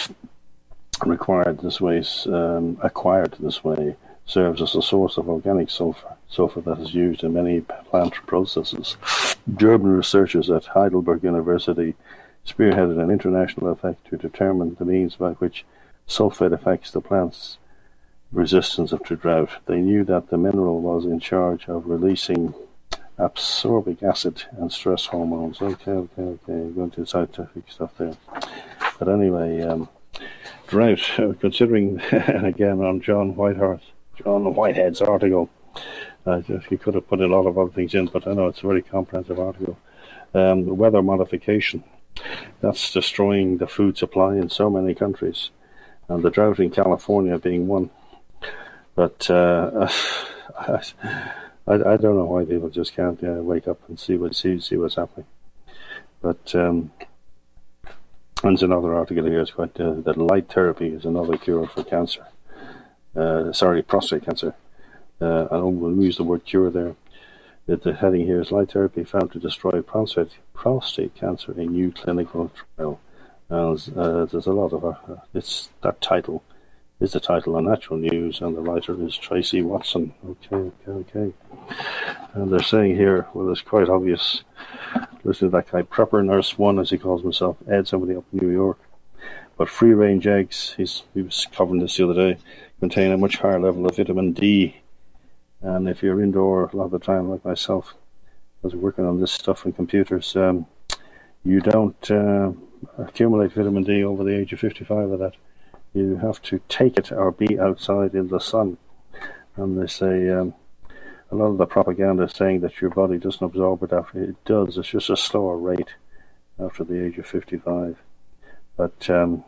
required this way um, acquired this way serves as a source of organic sulfur, sulfur that is used in many plant processes. German researchers at Heidelberg University spearheaded an international effort to determine the means by which sulfate affects the plant's resistance to drought. They knew that the mineral was in charge of releasing Absorbic acid and stress hormones. Okay, okay, okay. Going to scientific stuff there. But anyway, um, drought, considering, again, on John Whitehorse, John Whitehead's article, uh, he could have put a lot of other things in, but I know it's a very comprehensive article. Um, weather modification, that's destroying the food supply in so many countries, and the drought in California being one. But uh, I, I don't know why people just can't uh, wake up and see what see see what's happening. But um, there's another article here. It's quite uh, that light therapy is another cure for cancer. Uh, sorry, prostate cancer. Uh, I don't we'll use the word cure there. The, the heading here is light therapy found to destroy prostate prostate cancer in new clinical trial. And uh, there's a lot of uh, it's that title. Is the title on Natural News, and the writer is Tracy Watson. Okay, okay, okay. And they're saying here, well, it's quite obvious. Listen to that guy, Prepper Nurse One, as he calls himself, Ed, somebody up in New York. But free-range eggs, he's, he was covering this the other day, contain a much higher level of vitamin D. And if you're indoor a lot of the time, like myself, I was working on this stuff in computers, um, you don't uh, accumulate vitamin D over the age of fifty-five of that. You have to take it or be outside in the sun. And they say um, a lot of the propaganda is saying that your body doesn't absorb it after it does. It's just a slower rate after the age of fifty-five. But um,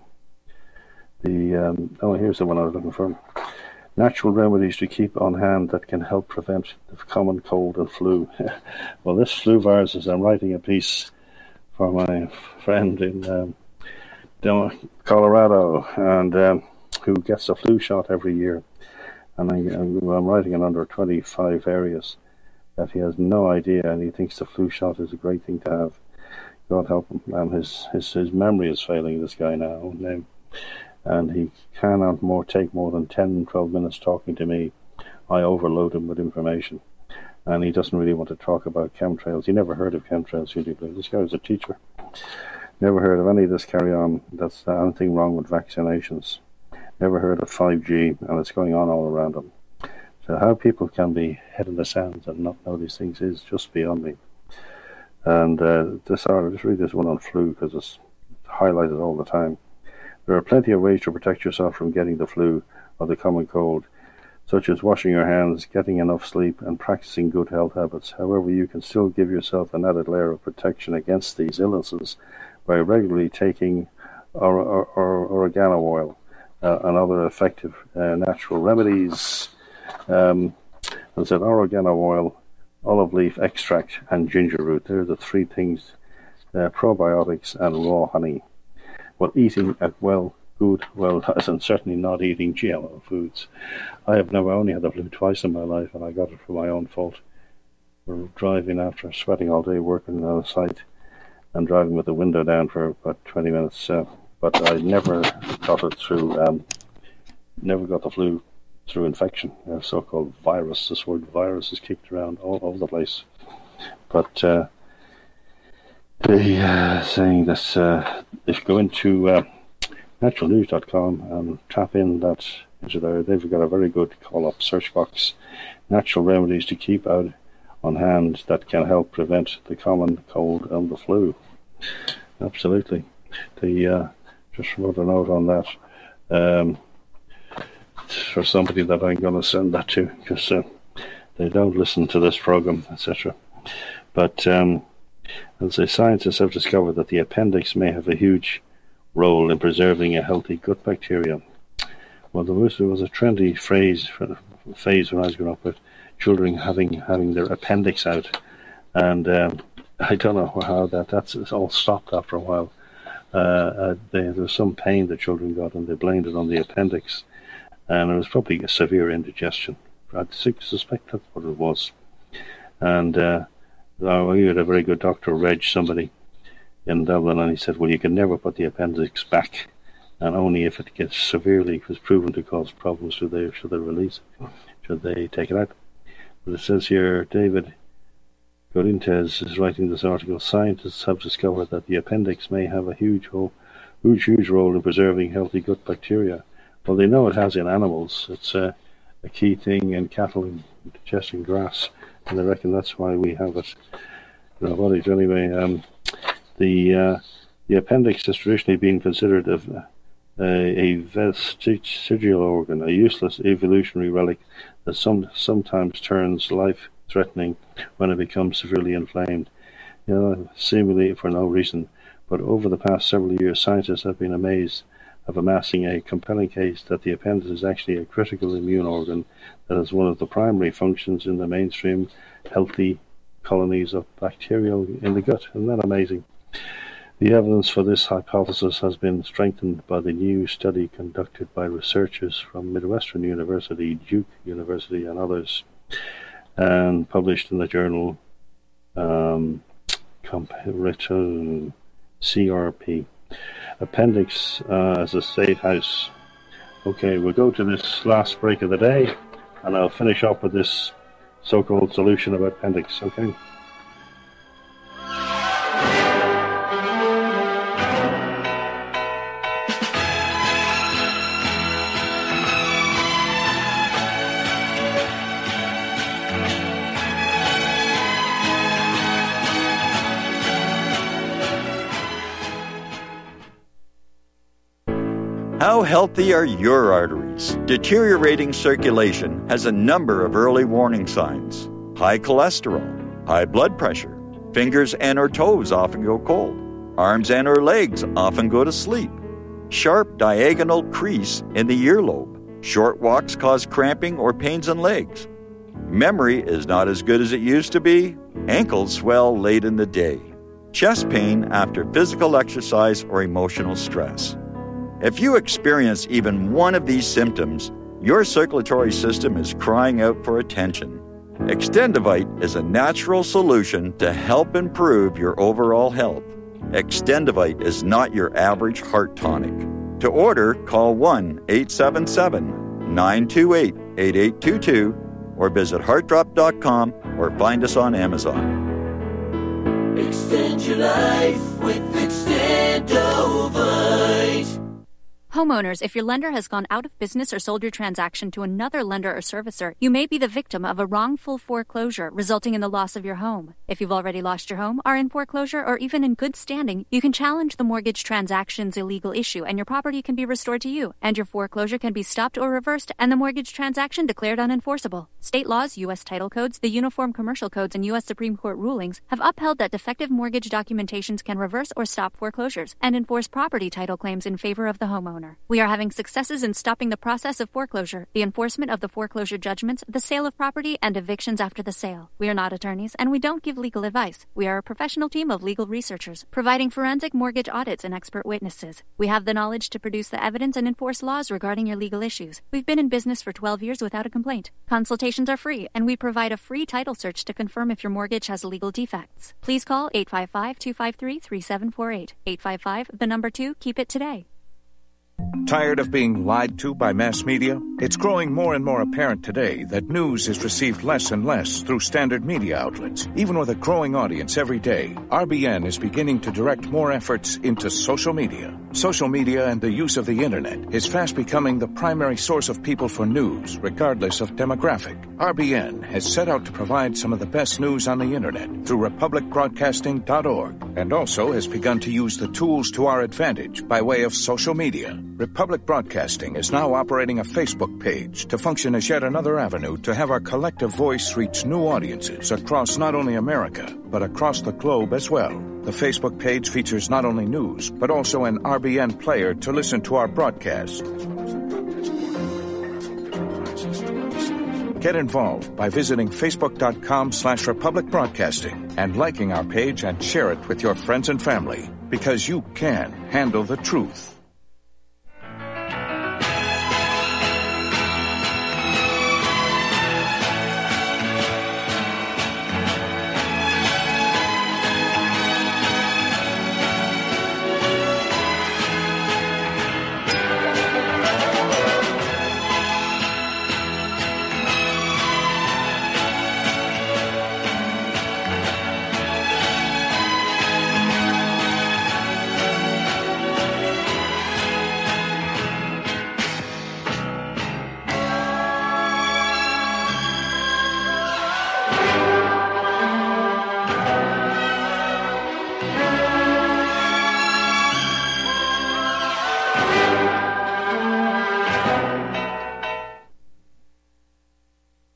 the um, oh, here's the one I was looking for. Natural remedies to keep on hand that can help prevent the common cold and flu. Well, this flu virus, as I'm writing a piece for my friend in um, Colorado, and um, who gets a flu shot every year, and I, I'm writing in under twenty-five areas, that he has no idea, and he thinks the flu shot is a great thing to have. God help him, and his his, his memory is failing, this guy now, name, and he cannot more take more than ten, twelve minutes talking to me. I overload him with information, and he doesn't really want to talk about chemtrails. He never heard of chemtrails. This guy was a teacher. Never heard of any of this carry-on. That's uh, anything wrong with vaccinations. Never heard of five G, and it's going on all around them. So how people can be head in the sands and not know these things is just beyond me. And uh, this article, just read this one on flu, because it's highlighted all the time. There are plenty of ways to protect yourself from getting the flu or the common cold, such as washing your hands, getting enough sleep, and practicing good health habits. However, you can still give yourself an added layer of protection against these illnesses by regularly taking or, or, or oregano oil uh, and other effective uh, natural remedies. Um, and said oregano oil, olive leaf extract, and ginger root. They're the three things, uh, probiotics and raw honey. Well, eating a well, good, well, and certainly not eating G M O foods. I have never only had the flu twice in my life, and I got it for my own fault. We're driving after sweating all day, working on a site, and driving with the window down for about twenty minutes. Uh, but I never got it through, um, never got the flu through infection, a so-called virus. This word virus is kicked around all over the place. But uh, they uh, saying that uh, if you go into uh, natural news dot com and tap in that into there, they've got a very good call-up search box. Natural remedies to keep out on hand that can help prevent the common cold and the flu. Absolutely. The uh, just wrote a note on that um, for somebody that I'm going to send that to, because uh, they don't listen to this program, et cetera. But um, as the scientists have discovered that the appendix may have a huge role in preserving a healthy gut bacteria. Well, there was, there was a trendy phrase for phase when I was growing up with children having having their appendix out, and um, I don't know how that that's it's all stopped after a while. Uh, uh, they, there was some pain the children got, and they blamed it on the appendix, and it was probably a severe indigestion. I suspect that's what it was. And uh, we had a very good doctor, Reg, somebody in Dublin, and he said, well, you can never put the appendix back, and only if it gets severely, was proven to cause problems, should they, should they release it, should they take it out. But it says here, David Godinez is writing this article, scientists have discovered that the appendix may have a huge, role, huge, huge role in preserving healthy gut bacteria. Well, they know it has in animals. It's uh, a key thing in cattle in digesting grass. and I reckon that's why we have it in our bodies anyway. Um, the uh, the appendix has traditionally been considered a, a, a vestigial organ, a useless evolutionary relic that some sometimes turns life-threatening when it becomes severely inflamed, you know, seemingly for no reason. But over the past several years, scientists have been amazed of amassing a compelling case that the appendix is actually a critical immune organ that is one of the primary functions in the mainstream healthy colonies of bacteria in the gut. Isn't that amazing? The evidence for this hypothesis has been strengthened by the new study conducted by researchers from Midwestern University, Duke University, and others, and published in the journal um, C R P. Appendix uh, as a safe house. Okay, we'll go to this last break of the day, and I'll finish up with this so-called solution of appendix, okay? How healthy are your arteries? Deteriorating circulation has a number of early warning signs. High cholesterol, high blood pressure, fingers and or toes often go cold, arms and or legs often go to sleep, sharp diagonal crease in the earlobe, short walks cause cramping or pains in legs, memory is not as good as it used to be, ankles swell late in the day, chest pain after physical exercise or emotional stress. If you experience even one of these symptoms, your circulatory system is crying out for attention. Extendivite is a natural solution to help improve your overall health. Extendivite is not your average heart tonic. To order, call one eight seven seven, nine two eight, eight eight two two or visit heart drop dot com or find us on Amazon. Extend your life with Extendivite. Homeowners, if your lender has gone out of business or sold your transaction to another lender or servicer, you may be the victim of a wrongful foreclosure, resulting in the loss of your home. If you've already lost your home, are in foreclosure, or even in good standing, you can challenge the mortgage transaction's illegal issue, and your property can be restored to you, and your foreclosure can be stopped or reversed, and the mortgage transaction declared unenforceable. State laws, U S title codes, the Uniform Commercial Codes, and U S Supreme Court rulings have upheld that defective mortgage documentations can reverse or stop foreclosures and enforce property title claims in favor of the homeowner. We are having successes in stopping the process of foreclosure, the enforcement of the foreclosure judgments, the sale of property, and evictions after the sale. We are not attorneys, and we don't give legal advice. We are a professional team of legal researchers, providing forensic mortgage audits and expert witnesses. We have the knowledge to produce the evidence and enforce laws regarding your legal issues. We've been in business for twelve years without a complaint. Consultations are free, and we provide a free title search to confirm if your mortgage has legal defects. Please call eight five five, two five three, three seven four eight. eight five five, the number two, keep it today. Tired of being lied to by mass media? It's growing more and more apparent today that news is received less and less through standard media outlets. Even with a growing audience every day, R B N is beginning to direct more efforts into social media. Social media and the use of the internet is fast becoming the primary source of people for news, regardless of demographic. R B N has set out to provide some of the best news on the internet through republic broadcasting dot org, and also has begun to use the tools to our advantage by way of social media. Republic Broadcasting is now operating a Facebook page to function as yet another avenue to have our collective voice reach new audiences across not only America, but across the globe as well. The Facebook page features not only news, but also an R B N player to listen to our broadcast. Get involved by visiting facebook.com slash Republic Broadcasting and liking our page and share it with your friends and family, because you can handle the truth.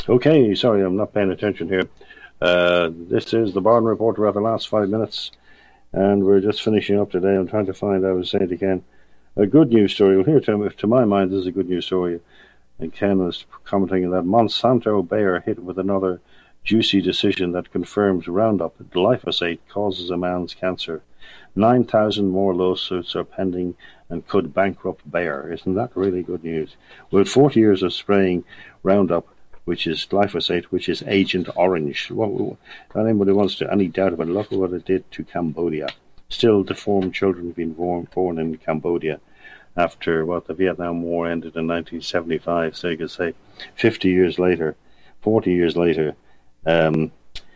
Okay, sorry, I'm not paying attention here. Uh, this is the Barden Report. We're at the last five minutes, and we're just finishing up today. I'm trying to find, I was saying it again, a good news story. Well, here, to, to my mind, this is a good news story. And Ken was commenting that Monsanto Bayer hit with another juicy decision that confirms Roundup glyphosate causes a man's cancer. nine thousand more lawsuits are pending and could bankrupt Bayer. Isn't that really good news? With forty years of spraying Roundup, which is glyphosate, which is Agent Orange. Well, anybody wants to any doubt about it, look at what it did to Cambodia. Still, deformed children have been born, born in Cambodia after what the Vietnam War ended in nineteen seventy-five. So you could say fifty years later, forty years later, um,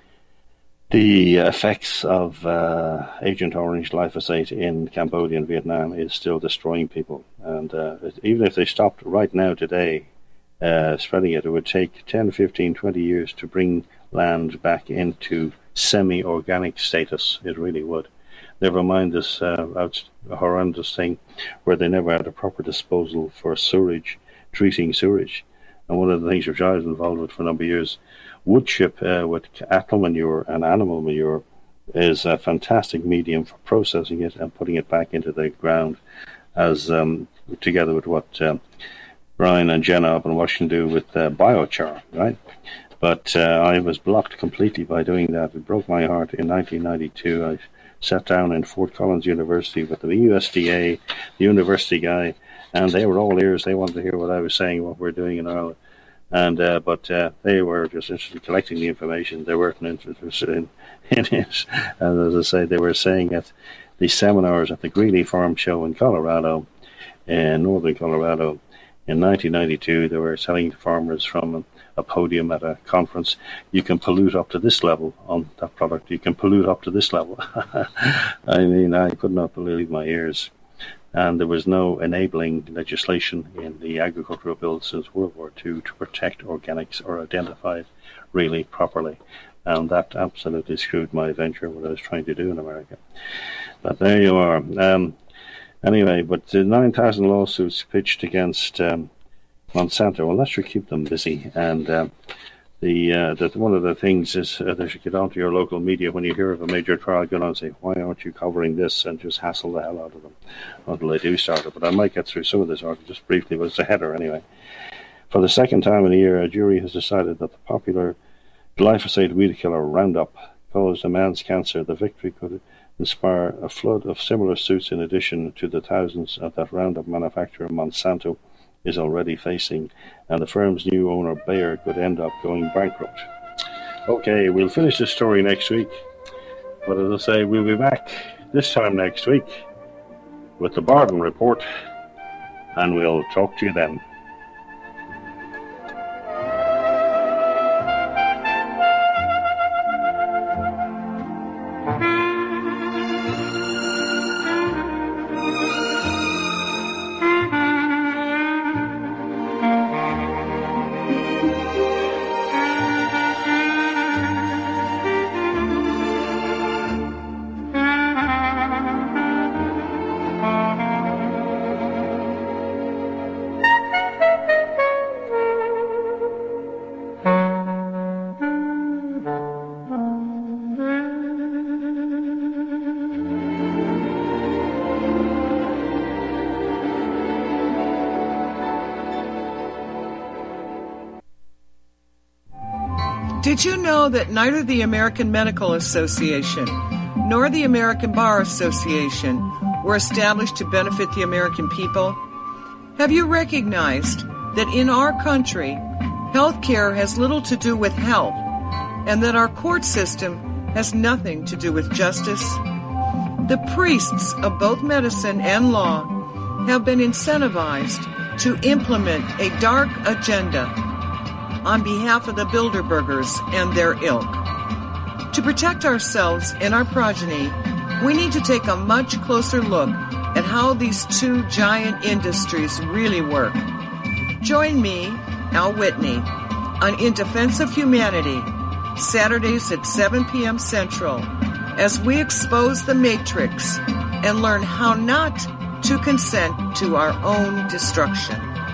the effects of uh, Agent Orange glyphosate in Cambodia and Vietnam is still destroying people. And uh, even if they stopped right now today, Uh, spreading it, it would take ten, fifteen, twenty years to bring land back into semi-organic status. It really would. Never mind this uh, horrendous thing where they never had a proper disposal for sewage, treating sewage. And one of the things which I was involved with for a number of years, wood chip uh, with cattle manure and animal manure is a fantastic medium for processing it and putting it back into the ground, as um, together with what um, Brian and Jenna up in Washington do with uh, biochar, right? But uh, I was blocked completely by doing that. It broke my heart. In nineteen ninety-two, I sat down in Fort Collins University with the U S D A, the university guy, and they were all ears. They wanted to hear what I was saying, what we're doing in Ireland. And uh, But uh, they were just interested in collecting the information. They weren't interested in, in it. And as I say, they were saying at the seminars at the Greeley Farm Show in Colorado, in northern Colorado, in nineteen ninety-two, they were telling farmers from a podium at a conference, you can pollute up to this level on that product. You can pollute up to this level. I mean, I could not believe my ears. And there was no enabling legislation in the agricultural bill since World War Two to protect organics or identify it really properly. And that absolutely screwed my venture, what I was trying to do in America. But there you are. Um, Anyway, but the nine thousand lawsuits pitched against um, Monsanto, well, that should keep them busy. And uh, the, uh, the one of the things is uh, they should get onto your local media when you hear of a major trial going on and say, why aren't you covering this? And just hassle the hell out of them until they do start it. But I might get through some of this article just briefly, but it's a header anyway. For the second time in a year, a jury has decided that the popular glyphosate weed killer Roundup caused a man's cancer. The victory could inspire a flood of similar suits in addition to the thousands of that Roundup manufacturer Monsanto is already facing, and the firm's new owner Bayer could end up going bankrupt. Okay, we'll finish this story next week, but as I say, we'll be back this time next week with the Barden Report, and we'll talk to you then. Did you know that neither the American Medical Association nor the American Bar Association were established to benefit the American people? Have you recognized that in our country, health care has little to do with health, and that our court system has nothing to do with justice? The priests of both medicine and law have been incentivized to implement a dark agenda on behalf of the Bilderbergers and their ilk. To protect ourselves and our progeny, we need to take a much closer look at how these two giant industries really work. Join me, Al Whitney, on In Defense of Humanity, Saturdays at seven p.m. Central, as we expose the Matrix and learn how not to consent to our own destruction.